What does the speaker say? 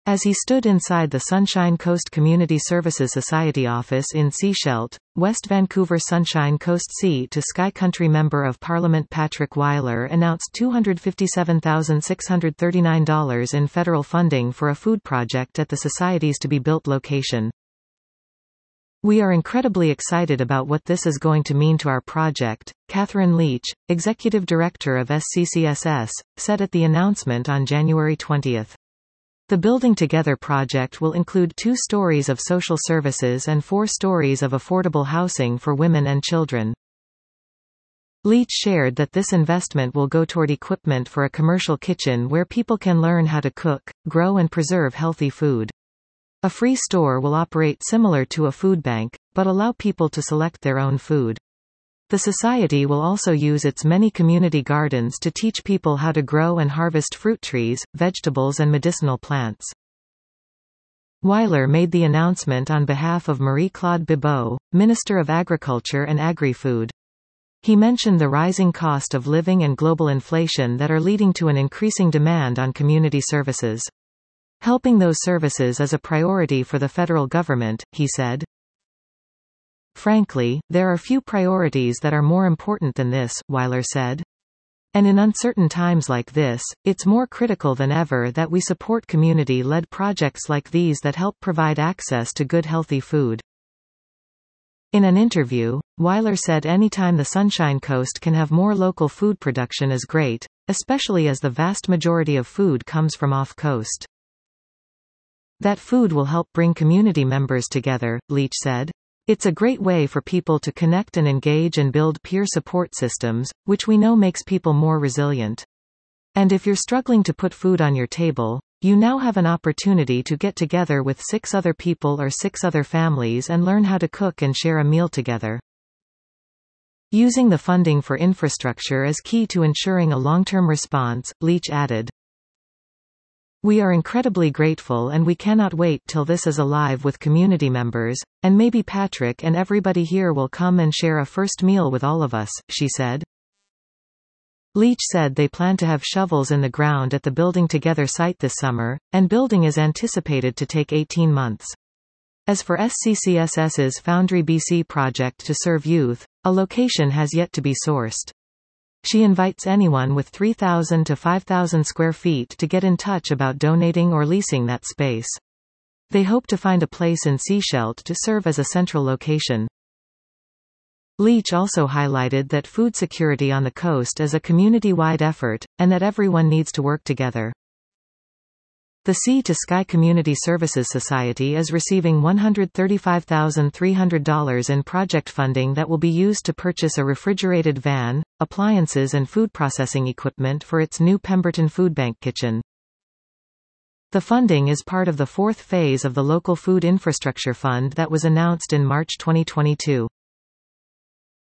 As he stood inside the Sunshine Coast Community Services Society office in Sechelt, West Vancouver, Sunshine Coast Sea to Sky Country Member of Parliament Patrick Weiler announced $257,639 in federal funding for a food project at the Society's to-be-built location. "We are incredibly excited about what this is going to mean to our project," Catherine Leach, Executive Director of SCCSS, said at the announcement on January 20. The Building Together project will include 2 stories of social services and 4 stories of affordable housing for women and children. Leach shared that this investment will go toward equipment for a commercial kitchen where people can learn how to cook, grow and preserve healthy food. A free store will operate similar to a food bank, but allow people to select their own food. The Society will also use its many community gardens to teach people how to grow and harvest fruit trees, vegetables and medicinal plants. Weiler made the announcement on behalf of Marie-Claude Bibeau, Minister of Agriculture and Agri-Food. He mentioned the rising cost of living and global inflation that are leading to an increasing demand on community services. Helping those services is a priority for the federal government, he said. "Frankly, there are few priorities that are more important than this," Weiler said. "And in uncertain times like this, it's more critical than ever that we support community-led projects like these that help provide access to good healthy food." In an interview, Weiler said anytime the Sunshine Coast can have more local food production is great, especially as the vast majority of food comes from off-coast. That food will help bring community members together, Leach said. "It's a great way for people to connect and engage and build peer support systems, which we know makes people more resilient. And if you're struggling to put food on your table, you now have an opportunity to get together with 6 other people or 6 other families and learn how to cook and share a meal together." Using the funding for infrastructure is key to ensuring a long-term response, Leach added. "We are incredibly grateful and we cannot wait till this is alive with community members, and maybe Patrick and everybody here will come and share a first meal with all of us," she said. Leach said they plan to have shovels in the ground at the Building Together site this summer, and building is anticipated to take 18 months. As for SCCSS's Foundry BC project to serve youth, a location has yet to be sourced. She invites anyone with 3,000 to 5,000 square feet to get in touch about donating or leasing that space. They hope to find a place in Sechelt to serve as a central location. Leach also highlighted that food security on the coast is a community-wide effort, and that everyone needs to work together. The Sea to Sky Community Services Society is receiving $135,300 in project funding that will be used to purchase a refrigerated van, appliances and food processing equipment for its new Pemberton Food Bank kitchen. The funding is part of the 4th phase of the Local Food Infrastructure Fund that was announced in March 2022.